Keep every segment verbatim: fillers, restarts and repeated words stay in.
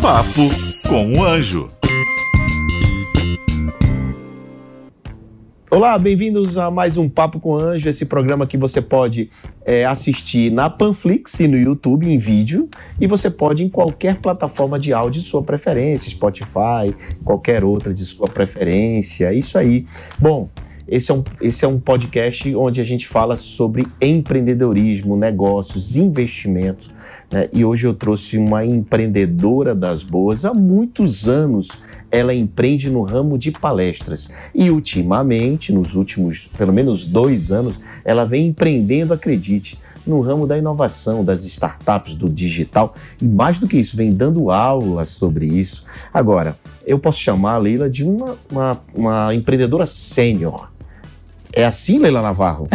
Papo com o Anjo. Olá, bem-vindos a mais um Papo com o Anjo, esse programa que você pode é, assistir na Panflix e no YouTube em vídeo, e você pode em qualquer plataforma de áudio de sua preferência, Spotify, qualquer outra de sua preferência, é isso aí. Bom, esse é um, esse é um podcast onde a gente fala sobre empreendedorismo, negócios, investimentos, né? E hoje eu trouxe uma empreendedora das boas há muitos anos. Ela empreende no ramo de palestras e ultimamente, nos últimos pelo menos dois anos, ela vem empreendendo, acredite, no ramo da inovação, das startups, do digital e mais do que isso, vem dando aulas sobre isso. Agora, eu posso chamar a Leila de uma, uma, uma empreendedora sênior. É assim, Leila Navarro?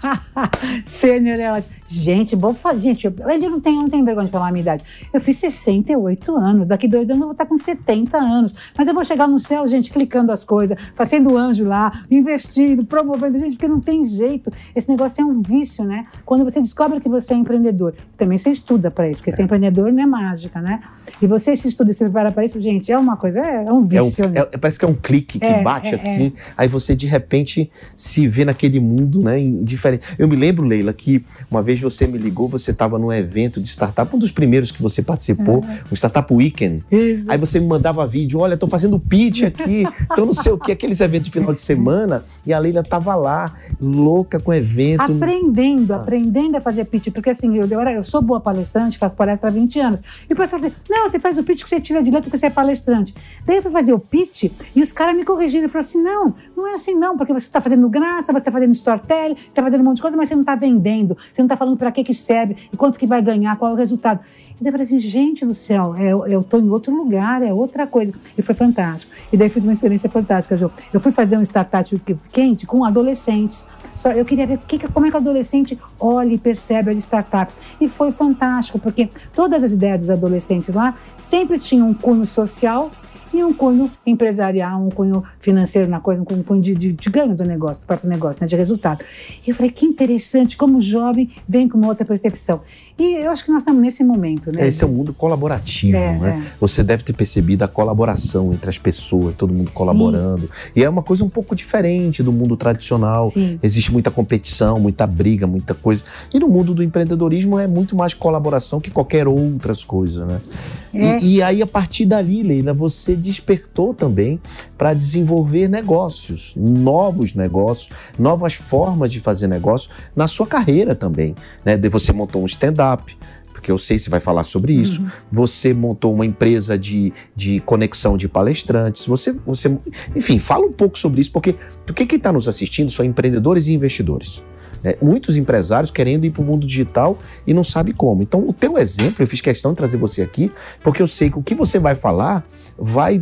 Sênior é ótimo. Gente, bom falar. Gente, eu, eu não tenho, não tenho vergonha de falar a minha idade. Eu fiz sessenta e oito anos. Daqui dois anos eu vou estar com setenta anos. Mas eu vou chegar no céu, gente, clicando as coisas, fazendo anjo lá, investindo, promovendo. Gente, porque não tem jeito. Esse negócio é um vício, né? Quando você descobre que você é empreendedor, também você estuda para isso, porque ser empreendedor não é mágica, né? E você se estuda e se prepara para isso, gente, é uma coisa, é, é um vício. É um, né? é, parece que é um clique que é, bate é, assim, é. Aí você de repente se vê naquele mundo, né, diferente. Eu me lembro, Leila, que uma vez você me ligou, você estava num evento de startup, um dos primeiros que você participou, é. um Startup Weekend. Isso. Aí você me mandava vídeo, olha, estou fazendo pitch aqui, então não sei o que, aqueles eventos de final de semana, e a Leila estava lá, louca com o evento. Aprendendo, ah. aprendendo a fazer pitch, porque assim, eu, eu, eu sou boa palestrante, faço palestra há vinte anos, e o professor assim, não, você faz o pitch que você tira de letra porque você é palestrante. Daí eu fui fazer o pitch, e os caras me corrigiram, e falaram assim, não, não é assim não, porque você está fazendo graça, você está fazendo storytelling, você está fazendo um monte de coisa, mas você não está vendendo, você não está falando para que que serve, e quanto que vai ganhar, qual é o resultado. E daí eu falei assim, gente do céu, eu estou em outro lugar, é outra coisa. E foi fantástico. E daí fiz uma experiência fantástica, Jô. Eu fui fazer um startup quente com adolescentes. Só eu queria ver que, como é que o adolescente olha e percebe as startups. E foi fantástico, porque todas as ideias dos adolescentes lá sempre tinham um cunho social e um cunho empresarial, um cunho financeiro na coisa, um cunho de, de, de ganho do negócio, do próprio negócio, né, de resultado. E eu falei, que interessante, como o jovem vem com uma outra percepção. E eu acho que nós estamos nesse momento, né? Esse é um mundo colaborativo, é, né? É. Você deve ter percebido a colaboração entre as pessoas, todo mundo Sim. colaborando. E é uma coisa um pouco diferente do mundo tradicional. Sim. Existe muita competição, muita briga, muita coisa. E no mundo do empreendedorismo é muito mais colaboração que qualquer outras coisas, né? É. E, e aí, a partir dali, Leila, você despertou também para desenvolver negócios, novos negócios, novas formas de fazer negócio na sua carreira também, né? Você montou um stand-up, porque eu sei se vai falar sobre isso. Uhum. Você montou uma empresa de, de conexão de palestrantes. Você, você, enfim, fala um pouco sobre isso, porque, porque quem está nos assistindo são empreendedores e investidores. É, muitos empresários querendo ir para o mundo digital e não sabe como. Então, o teu exemplo, eu fiz questão de trazer você aqui, porque eu sei que o que você vai falar vai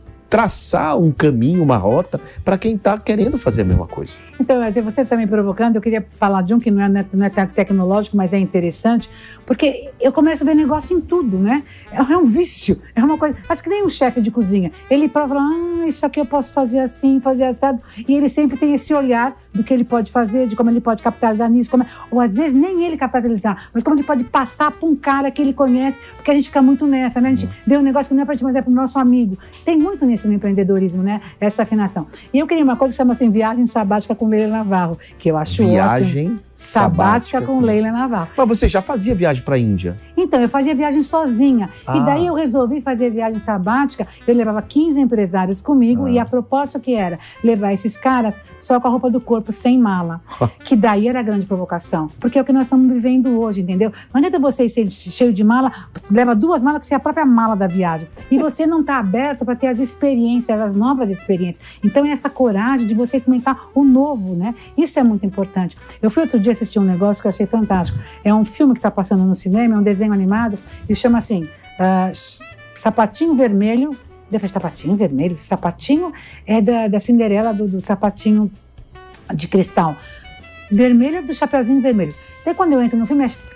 traçar um caminho, uma rota para quem está querendo fazer a mesma coisa. Então, você está me provocando, eu queria falar de um que não é, não é tecnológico, mas é interessante, porque eu começo a ver negócio em tudo, né? É um vício, é uma coisa... Acho que nem um chefe de cozinha. Ele prova, ah, isso aqui eu posso fazer assim, fazer assado, e ele sempre tem esse olhar do que ele pode fazer, de como ele pode capitalizar nisso, como é... ou às vezes nem ele capitalizar, mas como ele pode passar para um cara que ele conhece, porque a gente fica muito nessa, né? A gente hum. deu um negócio que não é para gente, mas é para o nosso amigo. Tem muito nisso no empreendedorismo, né? Essa afinação. E eu queria uma coisa que chama assim, viagem sabática com Leila Navarro, que eu acho Viagem ótimo. Sabática, sabática com Leila Navarro. Mas você já fazia viagem para a Índia? Então, eu fazia viagem sozinha. Ah. E daí eu resolvi fazer viagem sabática. Eu levava quinze empresários comigo ah. e a proposta que era levar esses caras só com a roupa do corpo, sem mala. Que daí era a grande provocação. Porque é o que nós estamos vivendo hoje, entendeu? Não adianta você ser cheio de mala, leva duas malas que você é a própria mala da viagem. E você não está aberto para ter as experiências, as novas experiências. Então, é essa coragem de você experimentar o novo, né? Isso é muito importante. Eu fui outro dia assistir um negócio que eu achei fantástico. É um filme que está passando no cinema, é um desenho animado, e chama assim, uh, Sapatinho Vermelho. Eu falei, sapatinho vermelho? Sapatinho é da, da Cinderela, do, do sapatinho de cristal. Vermelho é do Chapeuzinho Vermelho. Daí quando eu entro no filme, é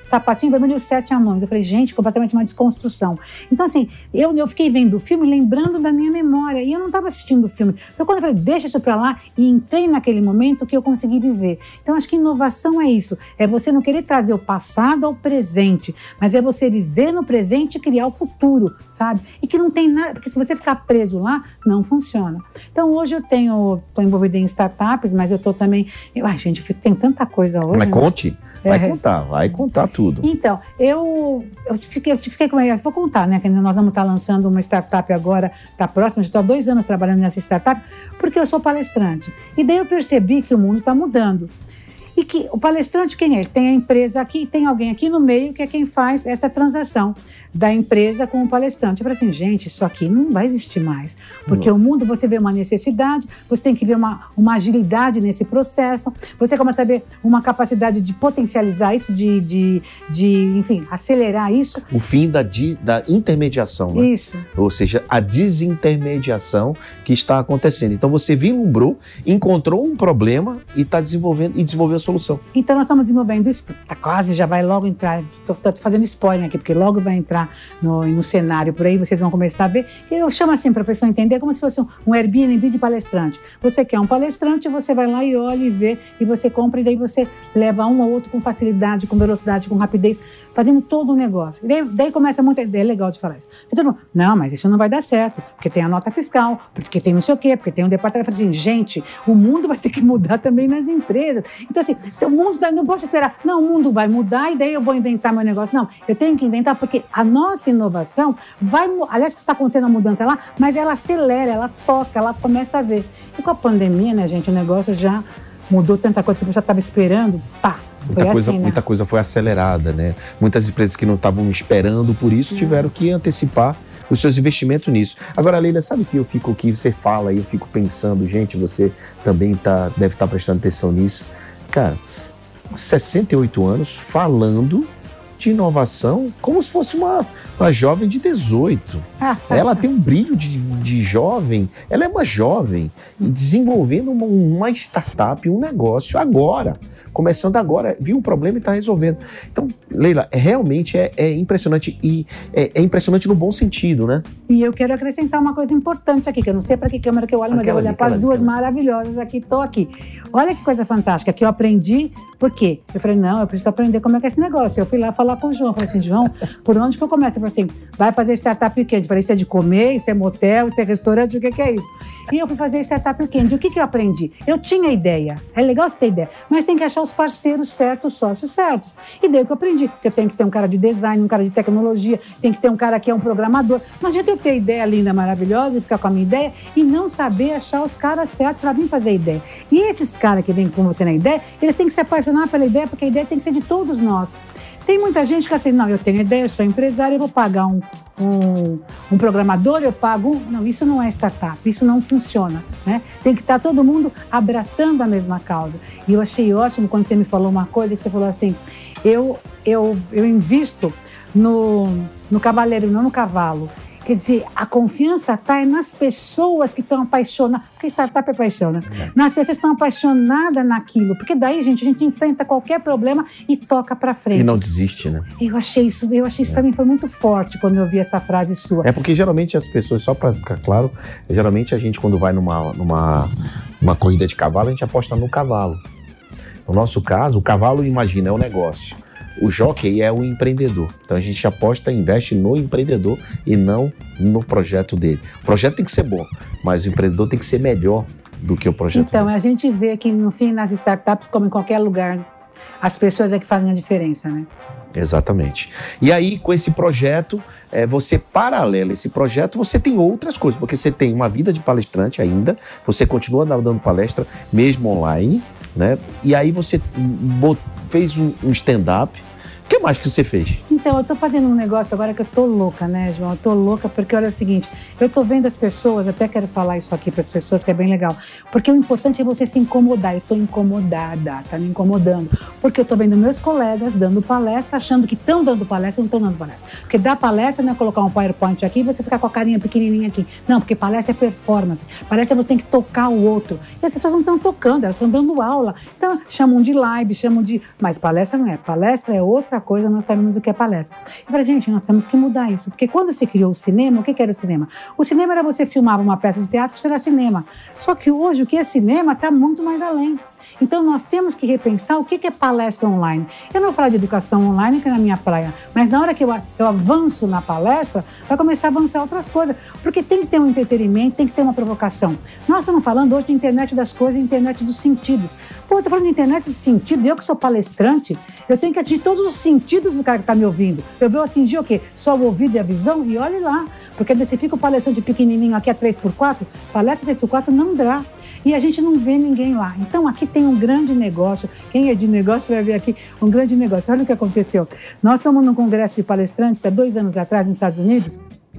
Sapatinho Vermelho e os Sete Anões. Eu falei, gente, completamente uma desconstrução. Então, assim, eu, eu fiquei vendo o filme lembrando da minha memória. E eu não estava assistindo o filme. Então, quando eu falei, deixa isso pra lá, e entrei naquele momento que eu consegui viver. Então, acho que inovação é isso. É você não querer trazer o passado ao presente, mas é você viver no presente e criar o futuro, sabe? E que não tem nada, porque se você ficar preso lá, não funciona. Então, hoje eu tenho, estou envolvida em startups, mas eu estou também... Eu, ai, gente, eu tenho tanta coisa hoje. Mas né? conte, vai É. contar, vai contar tudo. Então, eu, eu fiquei, eu fiquei como é, vou contar, né? Que nós vamos estar lançando uma startup agora, tá próxima, já estou há dois anos trabalhando nessa startup, porque eu sou palestrante. E daí eu percebi que o mundo está mudando. E que o palestrante, quem é? Ele tem a empresa aqui, tem alguém aqui no meio que é quem faz essa transação da empresa com o palestrante. Eu falei assim, gente, isso aqui não vai existir mais. Porque Não. o mundo, você vê uma necessidade, você tem que ver uma, uma agilidade nesse processo, você começa a ver uma capacidade de potencializar isso, de, de, de enfim, acelerar isso. O fim da, di- da intermediação, né? Isso. Ou seja, a desintermediação que está acontecendo. Então você vislumbrou, encontrou um problema e está desenvolvendo e desenvolveu a solução. Então, nós estamos desenvolvendo isso, tá quase, já vai logo entrar, estou fazendo spoiler aqui, porque logo vai entrar no, no cenário por aí, vocês vão começar a ver. Eu chamo assim para a pessoa entender, como se fosse um, um Airbnb de palestrante. Você quer um palestrante, você vai lá e olha e vê, e você compra, e daí você leva um ou outro com facilidade, com velocidade, com rapidez, fazendo todo o negócio. E daí, daí começa muita ideia, é legal de falar isso. E todo mundo, não, mas isso não vai dar certo, porque tem a nota fiscal, porque tem não sei o quê, porque tem um departamento. Eu falei assim, gente, o mundo vai ter que mudar também nas empresas. Então, assim, o mundo, não posso esperar, não, o mundo vai mudar e daí eu vou inventar meu negócio. Não, eu tenho que inventar, porque a nossa inovação vai, aliás, que está acontecendo a mudança lá, mas ela acelera, ela toca, ela começa a ver. E com a pandemia, né, gente, o negócio já mudou tanta coisa que a pessoa estava esperando, pá. Muita Foi coisa, assim, né? muita coisa foi acelerada, né? Muitas empresas que não estavam esperando por isso tiveram que antecipar os seus investimentos nisso. Agora, Leila, sabe que eu fico aqui, você fala e eu fico pensando, gente, você também tá, deve estar prestando atenção nisso. Cara, sessenta e oito anos falando de inovação como se fosse uma, uma jovem de dezoito. Ela tem um brilho de, de jovem, ela é uma jovem e desenvolvendo uma, uma startup, um negócio agora. Começando agora, viu um problema e está resolvendo. Então, Leila, é, realmente é, é impressionante e é, é impressionante no bom sentido, né? E eu quero acrescentar uma coisa importante aqui, que eu não sei para que câmera que eu olho, mas eu Aquela vou olhar ali, para as aquela duas ali. maravilhosas aqui, estou aqui. Olha que coisa fantástica, que eu aprendi, por quê? Eu falei, não, eu preciso aprender como é que é esse negócio. Eu fui lá falar com o João, eu falei assim, João, por onde que eu começo? Ele falou assim, vai fazer startup weekend. Eu falei, isso é de comer, isso é motel, isso é restaurante, o que que é isso? E eu fui fazer startup weekend. O que que eu aprendi? Eu tinha ideia, é legal você ter ideia, mas tem que achar os parceiros certos, os sócios certos. E daí o que eu aprendi, que eu tenho que ter um cara de design, um cara de tecnologia, tem que ter um cara que é um programador. Não adianta eu ter ideia linda, maravilhosa, e ficar com a minha ideia e não saber achar os caras certos para vir fazer ideia. E esses caras que vêm com você na ideia, eles têm que se apaixonar pela ideia, porque a ideia tem que ser de todos nós. Tem muita gente que assim, não, eu tenho ideia, eu sou empresário, eu vou pagar um, um, um programador, eu pago um... Não, isso não é startup, isso não funciona, né? Tem que estar todo mundo abraçando a mesma causa. E eu achei ótimo quando você me falou uma coisa, que você falou assim, eu, eu, eu invisto no, no cavaleiro, não no cavalo. Quer dizer, a confiança está nas pessoas que estão apaixonadas. Porque startup é paixão, né? É. Nas pessoas que estão apaixonadas naquilo. Porque daí, gente, a gente enfrenta qualquer problema e toca para frente. E não desiste, né? Eu achei isso, eu achei isso é. Para mim foi muito forte quando eu vi essa frase sua. É porque geralmente as pessoas, só para ficar claro, geralmente a gente quando vai numa, numa uma corrida de cavalo, a gente aposta no cavalo. No nosso caso, o cavalo, imagina, é um negócio. O jockey é o empreendedor. Então a gente aposta e investe no empreendedor e não no projeto dele. O projeto tem que ser bom, mas o empreendedor tem que ser melhor do que o projeto então, dele. A gente vê que no fim, nas startups, como em qualquer lugar, as pessoas é que fazem a diferença, né? Exatamente. E aí, com esse projeto, é, você paralela esse projeto, você tem outras coisas, porque você tem uma vida de palestrante ainda, você continua dando palestra, mesmo online, né? E aí você fez um, um stand-up. O que mais que você fez? Então, eu tô fazendo um negócio agora que eu tô louca, né, João? Eu tô louca porque, olha o seguinte, eu tô vendo as pessoas, até quero falar isso aqui para as pessoas, que é bem legal, porque o importante é você se incomodar. Eu tô incomodada, tá me incomodando, porque eu tô vendo meus colegas dando palestra, achando que estão dando palestra, não estão dando palestra. Porque dar palestra não é colocar um PowerPoint aqui e você ficar com a carinha pequenininha aqui. Não, porque palestra é performance. Palestra você tem que tocar o outro. E as pessoas não estão tocando, elas estão dando aula. Então, chamam de live, chamam de... Mas palestra não é. Palestra é outra outra coisa nós sabemos o que é palestra. Eu falei, gente, nós temos que mudar isso. Porque quando se criou o cinema, o que era o cinema? O cinema era você filmava uma peça de teatro, isso era cinema. Só que hoje o que é cinema está muito mais além. Então, nós temos que repensar o que é palestra online. Eu não vou falar de educação online, que é na minha praia, mas na hora que eu, eu avanço na palestra, vai começar a avançar outras coisas. Porque tem que ter um entretenimento, tem que ter uma provocação. Nós estamos falando hoje de internet das coisas, internet dos sentidos. Pô, eu estou falando de internet dos sentidos, eu que sou palestrante, eu tenho que atingir todos os sentidos do cara que está me ouvindo. Eu vou atingir o quê? Só o ouvido e a visão? E olhe lá, porque você fica o palestrante pequenininho aqui a três por quatro, palestra três por quatro não dá. E a gente não vê ninguém lá. Então, aqui tem um grande negócio. Quem é de negócio vai ver aqui um grande negócio. Olha o que aconteceu. Nós fomos num congresso de palestrantes há dois anos atrás, nos Estados Unidos,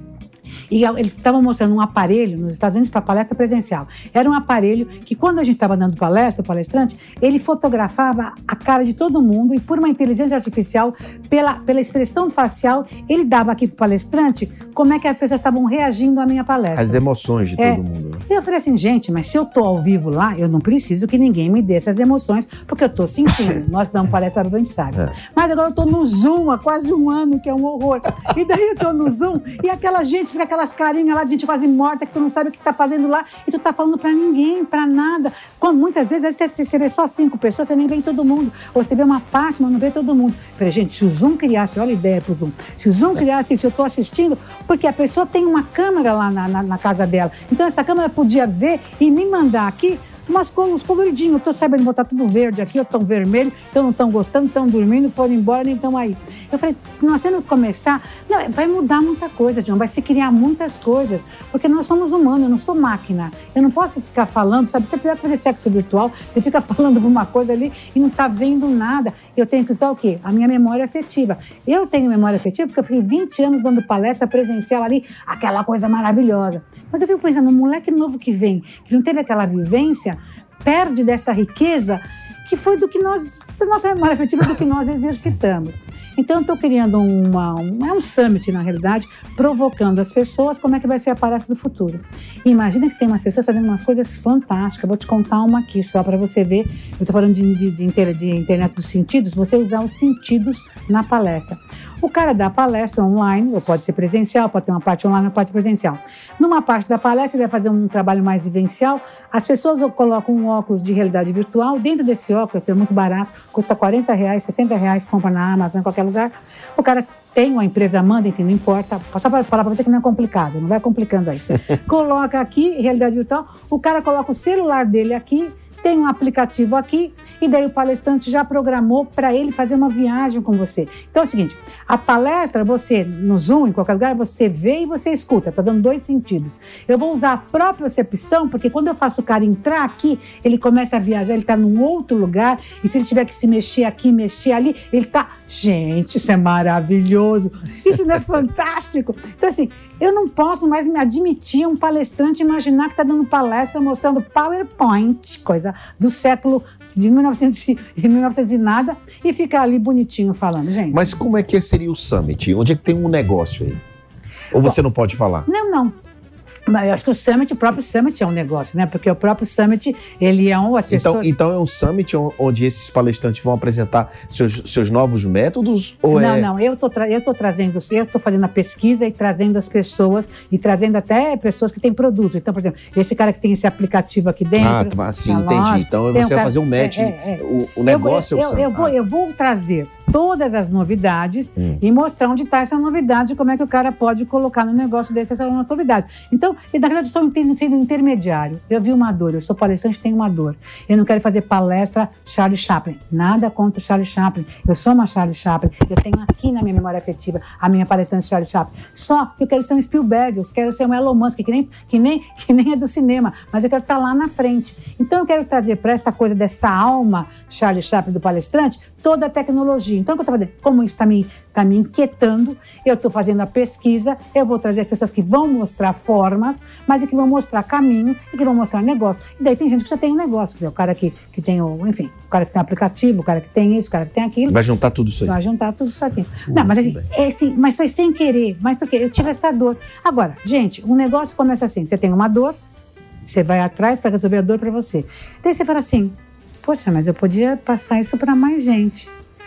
e eles estavam mostrando um aparelho nos Estados Unidos para palestra presencial. Era um aparelho que, quando a gente estava dando palestra, o palestrante, ele fotografava a cara de todo mundo e, por uma inteligência artificial, pela, pela expressão facial, ele dava aqui para o palestrante como é que as pessoas estavam reagindo à minha palestra. As emoções de é. todo mundo. E eu falei assim, gente, mas se eu estou ao vivo lá, eu não preciso que ninguém me dê essas emoções, porque eu estou sentindo. Nós damos palestra, a gente sabe. É. Mas agora eu estou no Zoom há quase um ano, que é um horror. E daí eu estou no Zoom e aquela gente fica aquelas carinhas lá de gente quase morta que tu não sabe o que tá fazendo lá e tu tá falando pra ninguém, pra nada. Como muitas vezes, às vezes você vê só cinco pessoas, você nem vê todo mundo. Ou você vê uma parte, mas não vê todo mundo. Eu falei, gente, se o Zoom criasse, olha a ideia pro Zoom, se o Zoom criasse isso, eu tô assistindo, porque a pessoa tem uma câmera lá na, na, na casa dela. Então essa câmera podia ver e me mandar aqui umas cores coloridinhas. Eu tô sabendo botar tudo verde aqui, ou tão vermelho, então não estão gostando, estão dormindo, foram embora, nem estão aí. Eu falei, nós temos que começar. Não, vai mudar muita coisa, João, vai se criar muitas coisas, porque nós somos humanos, eu não sou máquina. Eu não posso ficar falando, sabe? Você pode fazer sexo virtual, você fica falando uma coisa ali e não tá vendo nada. Eu tenho que usar o quê? A minha memória afetiva. Eu tenho memória afetiva porque eu fiquei vinte anos dando palestra presencial ali, aquela coisa maravilhosa. Mas eu fico pensando, um moleque novo que vem, que não teve aquela vivência, perde dessa riqueza que foi do que nós, da nossa memória afetiva, do que nós exercitamos. Então, eu estou criando uma, um, é um summit, na realidade, provocando as pessoas como é que vai ser a palestra do futuro. E imagina que tem umas pessoas fazendo umas coisas fantásticas. Vou te contar uma aqui, só para você ver. Eu estou falando de, de, de, inter, de internet dos sentidos, você usar os sentidos na palestra. O cara dá palestra online, ou pode ser presencial, pode ter uma parte online, ou pode ser presencial. Numa parte da palestra, ele vai fazer um trabalho mais vivencial. As pessoas colocam um óculos de realidade virtual. Dentro desse óculos, que é muito barato, custa quarenta reais, sessenta reais, compra na Amazon, em qualquer lugar. O cara tem, uma empresa manda, enfim, não importa. Só para falar para você que não é complicado, não vai complicando aí. Coloca aqui, realidade virtual, o cara coloca o celular dele aqui, tem um aplicativo aqui, e daí o palestrante já programou para ele fazer uma viagem com você. Então é o seguinte, a palestra, você, no Zoom, em qualquer lugar, você vê e você escuta, tá dando dois sentidos. Eu vou usar a própria percepção, porque quando eu faço o cara entrar aqui, ele começa a viajar, ele tá num outro lugar, e se ele tiver que se mexer aqui, mexer ali, ele tá... Gente, isso é maravilhoso, isso não é fantástico? Então assim, eu não posso mais me admitir um palestrante imaginar que está dando palestra mostrando PowerPoint, coisa do século de mil e novecentos e mil e novecentos e nada, e ficar ali bonitinho falando, gente. Mas como é que seria o Summit? Onde é que tem um negócio aí? Ou você Bom, não pode falar? Não, não. Mas eu acho que o Summit, o próprio Summit é um negócio, né? Porque o próprio Summit, ele é um... As pessoas... então, então é um Summit onde esses palestrantes vão apresentar seus, seus novos métodos? Ou não, é... não. Eu tô, tra... eu tô trazendo... Eu tô fazendo a pesquisa e trazendo as pessoas e trazendo até pessoas que têm produtos. Então, por exemplo, esse cara que tem esse aplicativo aqui dentro... Ah, sim, entendi. Loja, então você um vai cara... fazer um match. É, é, é. O, o negócio eu, é o eu, eu, vou, eu vou trazer todas as novidades hum. e mostrar onde está essa novidade e como é que o cara pode colocar no negócio desse essa novidade. Então, e na realidade, eu estou sendo intermediário. Eu vi uma dor, eu sou palestrante, tenho uma dor. Eu não quero fazer palestra Charlie Chaplin. Nada contra o Charlie Chaplin. Eu sou uma Charlie Chaplin. Eu tenho aqui na minha memória afetiva a minha palestrante Charlie Chaplin. Só que eu quero ser um Spielberg, eu quero ser um Elon Musk, que nem, que nem, que nem é do cinema, mas eu quero estar lá na frente. Então, eu quero trazer para essa coisa dessa alma Charlie Chaplin do palestrante toda a tecnologia. Então, o que eu estou fazendo? Como isso está me, tá me inquietando, eu estou fazendo a pesquisa, eu vou trazer as pessoas que vão mostrar formas, mas que vão mostrar caminho e que vão mostrar negócio. E daí tem gente que já tem um negócio, o cara que, que tem o, enfim, o cara que tem aplicativo, o cara que tem isso, o cara que tem aquilo. Vai juntar tudo isso aí. Vai juntar tudo isso aqui. Uh, Não, mas assim, é assim, mas foi sem querer, mas o quê? Eu tive essa dor. Agora, gente, um negócio começa assim, você tem uma dor, você vai atrás para resolver a dor para você. Daí você fala assim, poxa, mas eu podia passar isso para mais gente.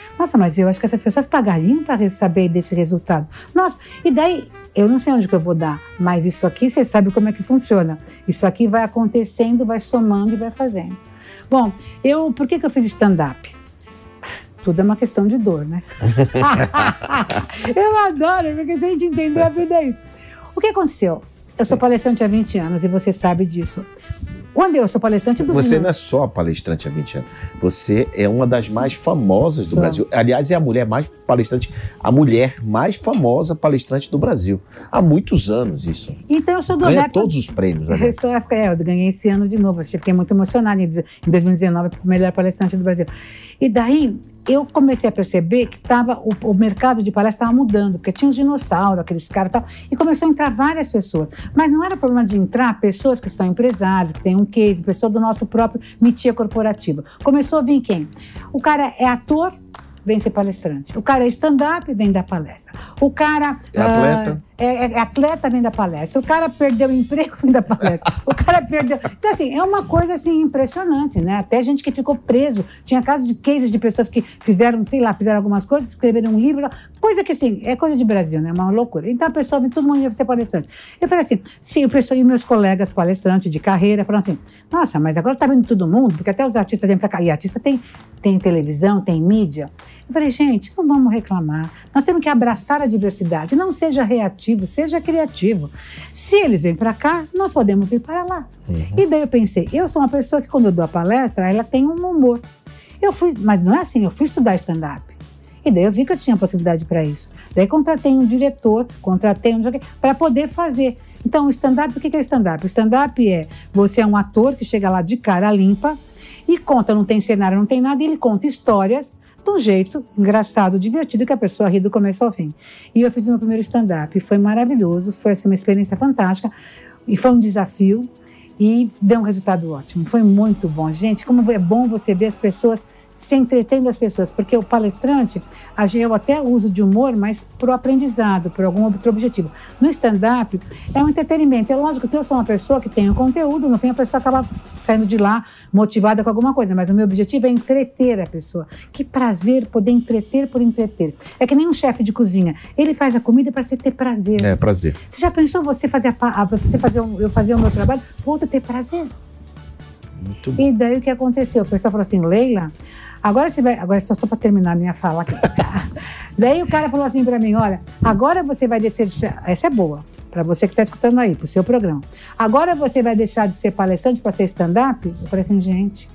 Nossa, mas eu acho que essas pessoas pagariam para saber desse resultado. Nossa, e daí, eu não sei onde que eu vou dar, mas isso aqui, você sabe como é que funciona. Isso aqui vai acontecendo, vai somando e vai fazendo. Bom, eu, por que que eu fiz stand-up? Tudo é uma questão de dor, né? Eu adoro, porque se a gente entender a vida é isso. O que aconteceu? Eu sou palestrante há vinte anos e você sabe disso. Quando eu sou palestrante do Você cinema, não é só palestrante há vinte anos. Você é uma das mais famosas do Sou. Brasil. Aliás, é a mulher mais palestrante, a mulher mais famosa palestrante do Brasil. Há muitos anos isso. então eu sou do Ganha época- todos os prêmios. Eu, Né? sou, é, eu ganhei esse ano de novo. Eu fiquei muito emocionada em dois mil e dezenove, melhor palestrante do Brasil. E daí eu comecei a perceber que tava, o, o mercado de palestra estava mudando, porque tinha os dinossauros, aqueles caras e tal, e começou a entrar várias pessoas. Mas não era problema de entrar pessoas que são empresários, que têm um case, pessoa do nosso próprio mitia corporativa. Começou a vir quem? O cara é ator, vem ser palestrante. O cara é stand-up, vem dar palestra. O cara... É atleta. ah, é, é atleta, vem da palestra. O cara perdeu o emprego, vem da palestra. O cara perdeu... Então, assim, é uma coisa, assim, impressionante, né? Até gente que ficou preso. Tinha casos de cases de pessoas que fizeram, sei lá, fizeram algumas coisas, escreveram um livro, coisa que, assim, é coisa de Brasil, né? Uma loucura. Então, a pessoa, todo mundo ia ser palestrante. Eu falei assim, sim, o pessoal e meus colegas palestrantes de carreira falaram assim, nossa, mas agora tá vindo todo mundo, porque até os artistas vêm pra cá. E artista tem, tem televisão, tem mídia. Eu falei, gente, não vamos reclamar. Nós temos que abraçar a diversidade. Não seja reativo, seja criativo. Se eles vêm para cá, nós podemos vir para lá. Uhum. E daí eu pensei, eu sou uma pessoa que quando eu dou a palestra, ela tem um humor. Eu fui, mas não é assim, eu fui estudar stand-up. E daí eu vi que eu tinha possibilidade para isso. Daí contratei um diretor, contratei um para poder fazer. Então, o stand-up, o que é stand-up? O stand-up é, você é um ator que chega lá de cara limpa e conta, não tem cenário, não tem nada, e ele conta histórias de um jeito engraçado, divertido, que a pessoa ri do começo ao fim. E eu fiz o meu primeiro stand-up, e foi maravilhoso, foi assim, uma experiência fantástica, e foi um desafio, e deu um resultado ótimo. Foi muito bom. Gente, como é bom você ver as pessoas se entretendo as pessoas, porque o palestrante, eu até uso de humor, mas para o aprendizado, por algum outro objetivo. No stand-up, é um entretenimento. É lógico que eu sou uma pessoa que tem um conteúdo, no fim a pessoa acaba saindo de lá motivada com alguma coisa, mas o meu objetivo é entreter a pessoa. Que prazer poder entreter por entreter. É que nem um chefe de cozinha. Ele faz a comida para você ter prazer. É, prazer. Você já pensou você fazer, a, você fazer um, eu fazer o meu trabalho, o outro ter prazer? Muito bom. E daí o que aconteceu? O pessoal falou assim, Leila, agora você vai... Agora só, só para terminar a minha fala aqui. Daí o cara falou assim para mim, olha, agora você vai descer de... Essa é boa, para você que está escutando aí, para o seu programa. Agora você vai deixar de ser palestrante para ser stand-up? Eu falei assim, gente...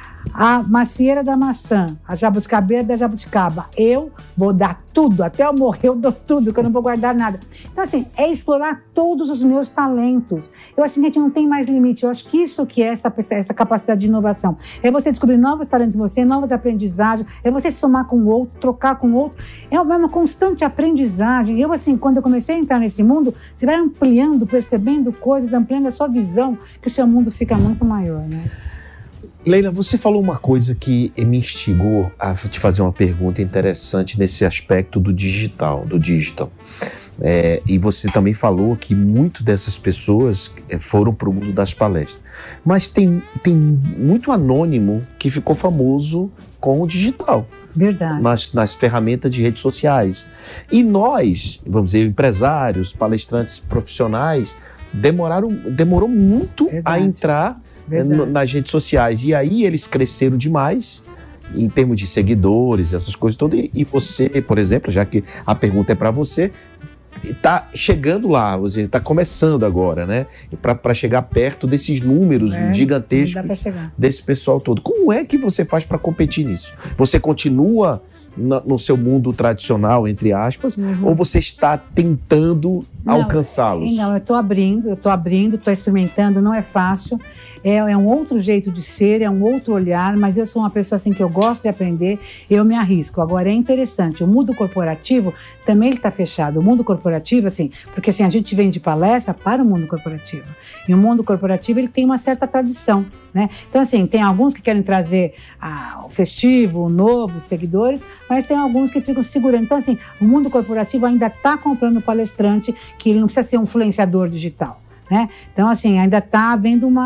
A macieira da maçã, a jabuticabeira da jabuticaba. Eu vou dar tudo, até eu morrer eu dou tudo, que eu não vou guardar nada. Então, assim, é explorar todos os meus talentos. Eu acho que a gente não tem mais limite. Eu acho que isso que é essa, essa capacidade de inovação. É você descobrir novos talentos em você, novas aprendizagens, é você somar com o outro, trocar com o outro. É uma constante aprendizagem. Eu, assim, quando eu comecei a entrar nesse mundo, você vai ampliando, percebendo coisas, ampliando a sua visão, que o seu mundo fica muito maior, né? Leila, você falou uma coisa que me instigou a te fazer uma pergunta interessante nesse aspecto do digital, do digital. É, e você também falou que muitas dessas pessoas foram para o mundo das palestras. Mas tem, tem muito anônimo que ficou famoso com o digital. Verdade. Nas, nas ferramentas de redes sociais. E nós, vamos dizer, empresários, palestrantes profissionais, demoraram, demorou muito Verdade. a entrar Verdade. nas redes sociais. E aí eles cresceram demais em termos de seguidores, essas coisas todas. E você, por exemplo, já que a pergunta é para você, está chegando lá, você está começando agora, né? Para chegar perto desses números é, gigantescos desse pessoal todo. Como é que você faz para competir nisso? Você continua na, no seu mundo tradicional, entre aspas, uhum. ou você está tentando alcançá-los? Não, eu estou abrindo, eu estou abrindo, estou experimentando, não é fácil. É, é um outro jeito de ser, é um outro olhar, mas eu sou uma pessoa assim que eu gosto de aprender, eu me arrisco. Agora, é interessante, o mundo corporativo também está fechado. O mundo corporativo, assim, porque assim, a gente vem de palestra para o mundo corporativo. E o mundo corporativo, ele tem uma certa tradição, né? Então, assim, tem alguns que querem trazer ah, o festivo, o novo, os seguidores, mas tem alguns que ficam segurando. Então, assim, o mundo corporativo ainda está comprando palestrante, que ele não precisa ser um influenciador digital, né? Então, assim, ainda está havendo uma...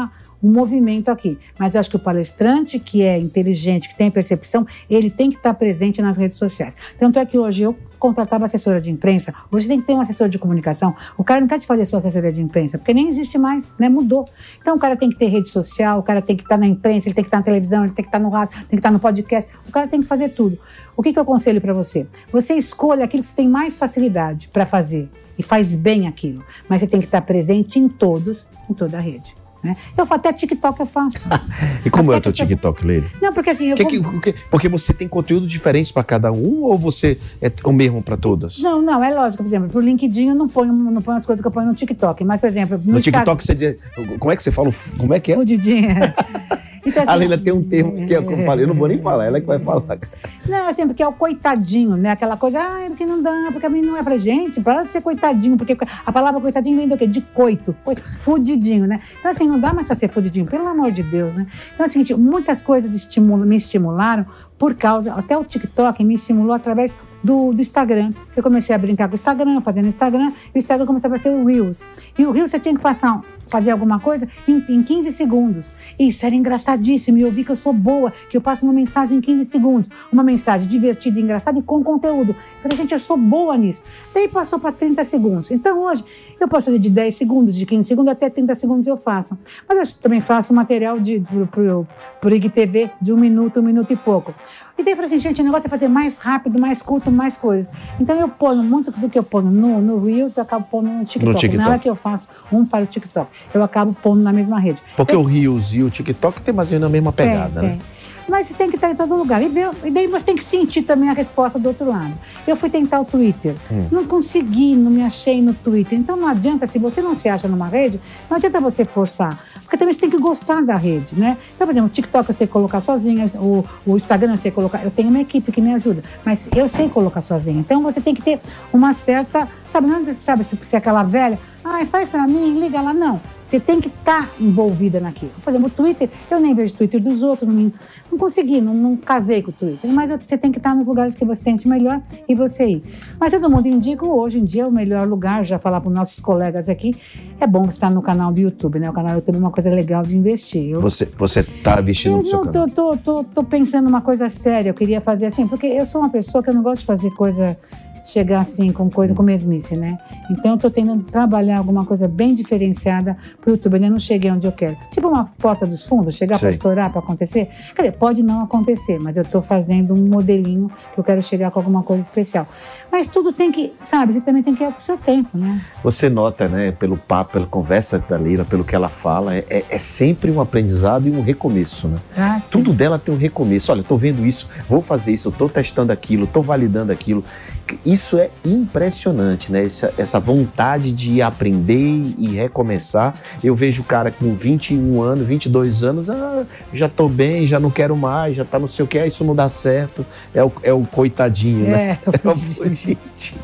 um movimento aqui. Mas eu acho que o palestrante que é inteligente, que tem percepção, ele tem que estar presente nas redes sociais. Tanto é que hoje eu contratava assessora de imprensa, hoje tem que ter um assessor de comunicação. O cara não quer te fazer sua assessoria de imprensa, porque nem existe mais, né? Mudou. Então o cara tem que ter rede social, o cara tem que estar na imprensa, ele tem que estar na televisão, ele tem que estar no rádio, tem que estar no podcast, o cara tem que fazer tudo. O que que eu aconselho para você? Você escolhe aquilo que você tem mais facilidade para fazer e faz bem aquilo, mas você tem que estar presente em todos, em toda a rede. Né? Eu faço até TikTok, eu faço. E como até é o teu TikTok, Leila? Não, porque assim... Eu que, como... que, que, porque você tem conteúdo diferente para cada um ou você é o mesmo para todas? Não, não, é lógico. Por exemplo, pro LinkedIn eu não ponho, não ponho as coisas que eu ponho no TikTok. Mas, por exemplo... No, no TikTok você diz... Como é que você fala? Como é que é? Fudidinha. Então, assim, a Leila tem um termo que eu falei, eu não vou nem falar, ela é que vai falar. Não, assim, porque é o coitadinho, né? Aquela coisa, ah, porque não dá, porque a mim não é pra gente, para de ser coitadinho, porque a palavra coitadinho vem do quê? De coito, fudidinho, né? Então, assim, não dá mais pra ser fudidinho, pelo amor de Deus, né? Então, é o seguinte, muitas coisas estimulam, me estimularam por causa, até o TikTok me estimulou através do, do Instagram. Eu comecei a brincar com o Instagram, fazendo Instagram, e o Instagram começou a aparecer o Reels. E o Reels você tinha que passar... fazer alguma coisa em, em quinze segundos. Isso era engraçadíssimo, e eu vi que eu sou boa, que eu passo uma mensagem em quinze segundos, uma mensagem divertida, engraçada e com conteúdo. Eu falei, gente, eu sou boa nisso. Daí passou para trinta segundos. Então hoje eu posso fazer de dez segundos, de quinze segundos até trinta segundos eu faço. Mas eu também faço material para o I G T V de um minuto, um minuto e pouco. E daí eu falei assim, gente, o negócio é fazer mais rápido, mais curto, mais coisas. Então eu ponho muito do que eu ponho no, no Reels, eu acabo pondo no TikTok. No TikTok. Na hora que eu faço um para o TikTok, eu acabo pondo na mesma rede. Porque eu, o Reels e o TikTok tem mais ou menos a mesma pegada, tem, né? Tem. Mas você tem que estar em todo lugar. E daí, e daí você tem que sentir também a resposta do outro lado. Eu fui tentar o Twitter. Hum. Não consegui, não me achei no Twitter. Então não adianta, se você não se acha numa rede, não adianta você forçar. Porque também você tem que gostar da rede, né? Então, por exemplo, o TikTok eu sei colocar sozinha, o, o Instagram eu sei colocar. Eu tenho uma equipe que me ajuda, mas eu sei colocar sozinha. Então você tem que ter uma certa... Sabe, não sabe se é aquela velha... Ai, faz pra mim, liga lá. Não. Você tem que estar envolvida naquilo. Por exemplo, o Twitter, eu nem vejo o Twitter dos outros, não, não consegui, não, não casei com o Twitter. Mas você tem que estar nos lugares que você sente melhor e você ir. Mas todo mundo indica, hoje em dia, o melhor lugar, já falar para os nossos colegas aqui, é bom estar no canal do YouTube, né? O canal do YouTube é uma coisa legal de investir. Eu, você está investindo no seu não, canal? Tô, tô, tô, tô pensando numa coisa séria, eu queria fazer assim, porque eu sou uma pessoa que eu não gosto de fazer coisa... chegar assim com coisa com mesmice, né? Então eu tô tentando trabalhar alguma coisa bem diferenciada pro YouTube. Eu ainda não cheguei onde eu quero. Tipo uma porta dos fundos, chegar para estourar, para acontecer. Quer dizer, pode não acontecer, mas eu tô fazendo um modelinho que eu quero chegar com alguma coisa especial. Mas tudo tem que, sabe, você também tem que ir pro seu tempo, né? Você nota, né, pelo papo, pela conversa da Leila, pelo que ela fala, é, é sempre um aprendizado e um recomeço, né? Ah, tudo dela tem um recomeço. Olha, eu tô vendo isso, vou fazer isso, eu tô testando aquilo, tô validando aquilo. Isso é impressionante, né? Essa, essa vontade de aprender e recomeçar. Eu vejo o cara com vinte e um anos, vinte e dois anos, ah, já tô bem, já não quero mais, já tá não sei o que, ah, isso não dá certo. É o, é o coitadinho, né? É, é o fugidinho.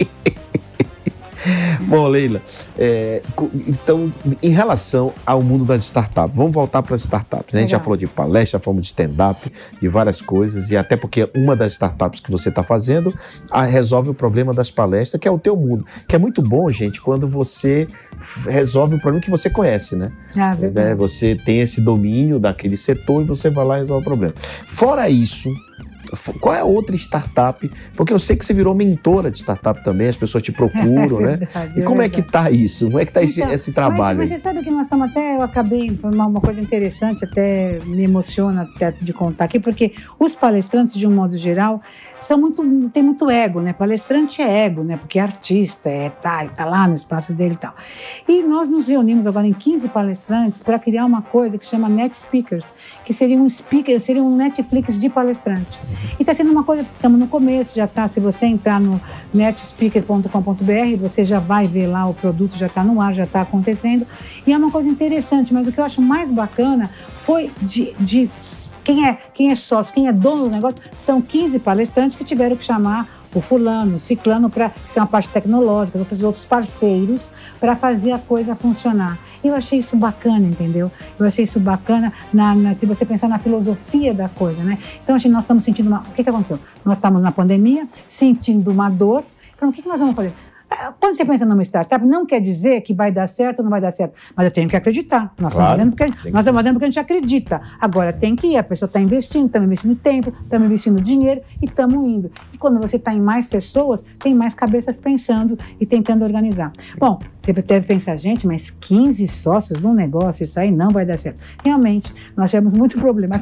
Bom, Leila, é, então, em relação ao mundo das startups, vamos voltar para as startups, né? A gente já falou de palestra, já falamos de stand-up, de várias coisas, e até porque uma das startups que você está fazendo a, resolve o problema das palestras, que é o teu mundo, que é muito bom, gente, quando você resolve o problema que você conhece, né? Ah, verdade. né? Você tem esse domínio daquele setor e você vai lá e resolve o problema. Fora isso, qual é a outra startup? Porque eu sei que você virou mentora de startup também, as pessoas te procuram, é verdade, né? E como é, é que tá isso? Como é que tá então, esse, esse trabalho? Mas, mas você sabe que nós estamos até, eu acabei, foi uma, uma coisa interessante, até me emociona até de contar aqui, porque os palestrantes, de um modo geral, são muito, tem muito ego, né? Palestrante é ego, né? Porque é artista, é, tá, tá lá no espaço dele e tal. E nós nos reunimos agora em quinze palestrantes para criar uma coisa que chama Net Speakers, que seria um speaker, seria um Netflix de palestrante. E está sendo uma coisa, estamos no começo, já está, se você entrar no net speaker ponto com ponto b r, você já vai ver lá o produto, já está no ar, já está acontecendo. E é uma coisa interessante, mas o que eu acho mais bacana foi de... de Quem é, quem é sócio, quem é dono do negócio, são quinze palestrantes que tiveram que chamar o fulano, o ciclano, para ser uma parte tecnológica, outros, outros parceiros, para fazer a coisa funcionar. Eu achei isso bacana, entendeu? Eu achei isso bacana, na, na, se você pensar na filosofia da coisa, né? Então, assim, nós estamos sentindo uma... O que que aconteceu? Nós estamos na pandemia, sentindo uma dor. Então, o que que nós vamos fazer? Quando você pensa numa startup, não quer dizer que vai dar certo ou não vai dar certo, mas eu tenho que acreditar. Nós Claro, estamos fazendo porque, tem nós que- estamos fazendo porque a gente acredita. Agora, tem que ir, a pessoa está investindo, estamos investindo tempo, estamos investindo dinheiro e estamos indo. E quando você está em mais pessoas, tem mais cabeças pensando e tentando organizar. Bom, você deve pensar, gente, mas quinze sócios num negócio, isso aí não vai dar certo. Realmente, nós tivemos muito problema.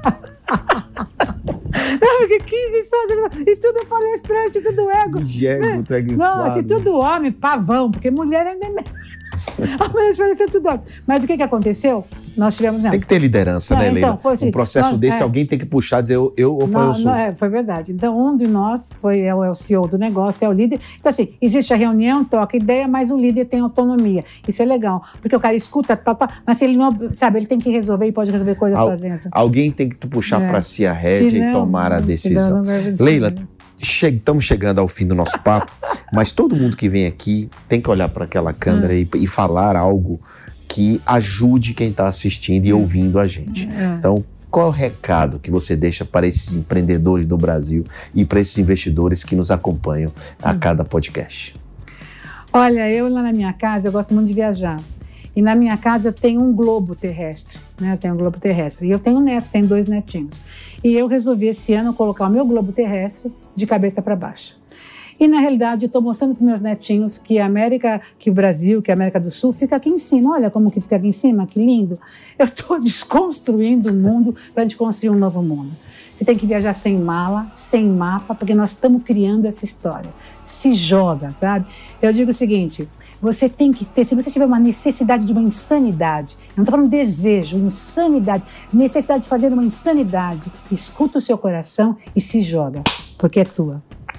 Não, porque quinze sócios, e tudo palestrante, tudo ego. Diego, tu é Não, se tudo homem, pavão, porque mulher ainda é menos. A mulher parecia tudo homem. Mas o que, que aconteceu? Nós tivemos... Não, Tem que ter liderança, Não, né, então, Leila? foi assim, um processo nós- desse, é. alguém tem que puxar, dizer eu, eu ou não, eu sou. não, é, foi verdade. Então, um de nós foi, é, o, é o C E O do negócio, é o líder. Então, assim, existe a reunião, toca ideia, mas o líder tem autonomia. Isso é legal, porque o cara escuta, tá, tá, mas se ele não, sabe, ele tem que resolver e pode resolver coisas Al- sozinho. Alguém tem que puxar É. para si a rédea Se e não, tomar a se decisão. não, não vai resolver. Leila, che- estamos chegando ao fim do nosso papo, mas todo mundo que vem aqui tem que olhar para aquela câmera e, e falar algo que ajude quem está assistindo e ouvindo a gente. É. Então, qual é o recado que você deixa para esses empreendedores do Brasil e para esses investidores que nos acompanham a cada podcast? Olha, eu lá na minha casa, eu gosto muito de viajar. E na minha casa eu tenho um globo terrestre, né? Eu tenho um globo terrestre. E eu tenho netos, tenho dois netinhos. E eu resolvi esse ano colocar o meu globo terrestre de cabeça para baixo. E na realidade eu estou mostrando para meus netinhos que a América, que o Brasil, que a América do Sul fica aqui em cima. Olha como que fica aqui em cima, que lindo. Eu estou desconstruindo o mundo para a gente construir um novo mundo. Você tem que viajar sem mala, sem mapa, porque nós estamos criando essa história. Se joga, sabe? Eu digo o seguinte, você tem que ter, se você tiver uma necessidade de uma insanidade, eu não estou falando desejo, insanidade, necessidade de fazer uma insanidade, escuta o seu coração e se joga, porque é tua.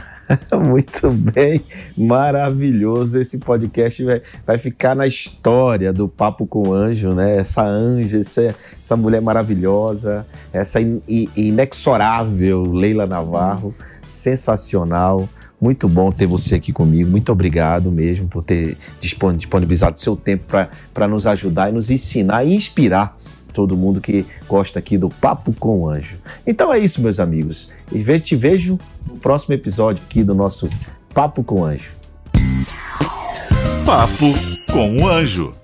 Muito bem, maravilhoso. Esse podcast vai, vai ficar na história do Papo com o Anjo, né? Essa anja, essa, essa mulher maravilhosa, essa in, in, inexorável Leila Navarro, sensacional. Muito bom ter você aqui comigo. Muito obrigado mesmo por ter disponibilizado seu tempo para nos ajudar e nos ensinar e inspirar todo mundo que gosta aqui do Papo com o Anjo. Então é isso, meus amigos. E te vejo no próximo episódio aqui do nosso Papo com o Anjo. Papo com o Anjo.